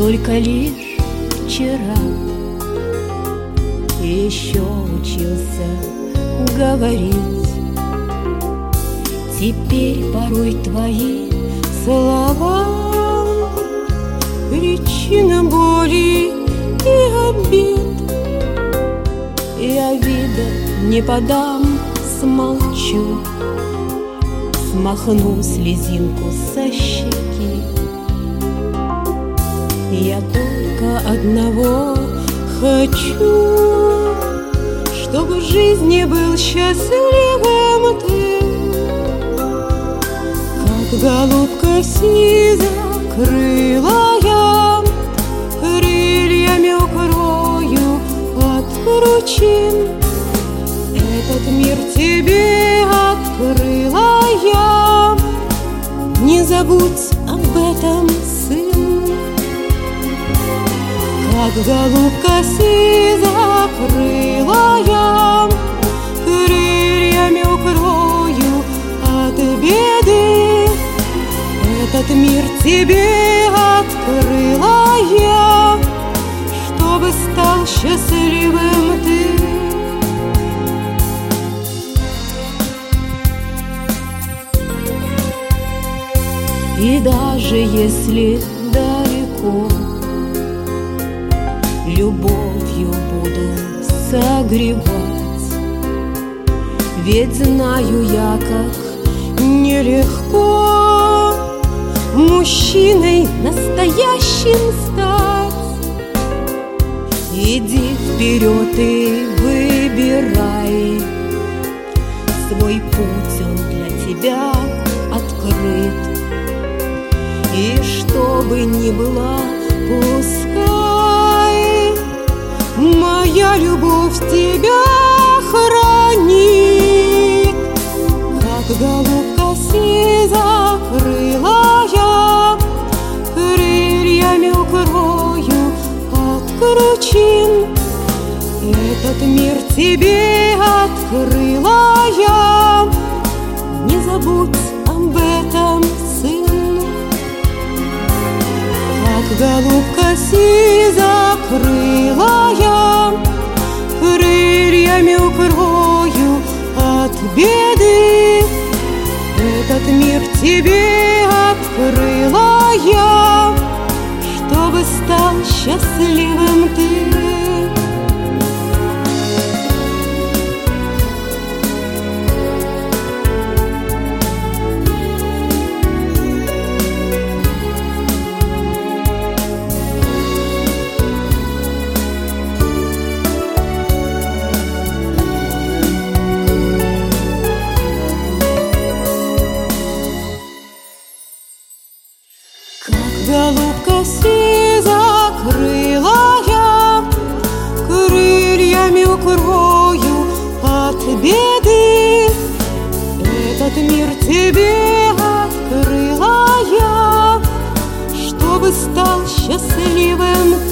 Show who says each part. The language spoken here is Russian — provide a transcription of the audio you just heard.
Speaker 1: только лишь вчера еще учился говорить. Теперь порой твои слова причина боли и обид. Я вида не подам, смолчу, смахну слезинку со щеки. Я только одного хочу, чтобы в жизни был счастливым ты. Как голубка сизокрылая, крыльями укрою от ручин. Этот мир тебе открыла я, не забудь об этом, сын. Как голубка сизокрылая, крыльями укрою от беды. Этот мир тебе открыла я, чтобы стал счастливым ты. И даже если далеко, любовью буду согревать. Ведь знаю я, как нелегко мужчиной настоящим стать. Иди вперед и выбирай, свой путь он для тебя открыт. И что бы ни было, пускай моя любовь тебя хранит. Как голубка сизокрылая, крыльями укрою от кручин. Этот мир тебе открыла я, не забудь об этом, сын. Как голубка сизокрылая, крыльями укрою от беды. Этот мир тебе открыла я, чтобы стал счастливым ты. Голубка сизокрылая, крыльями укрою от беды. Этот мир тебе открыла я, чтобы стал счастливым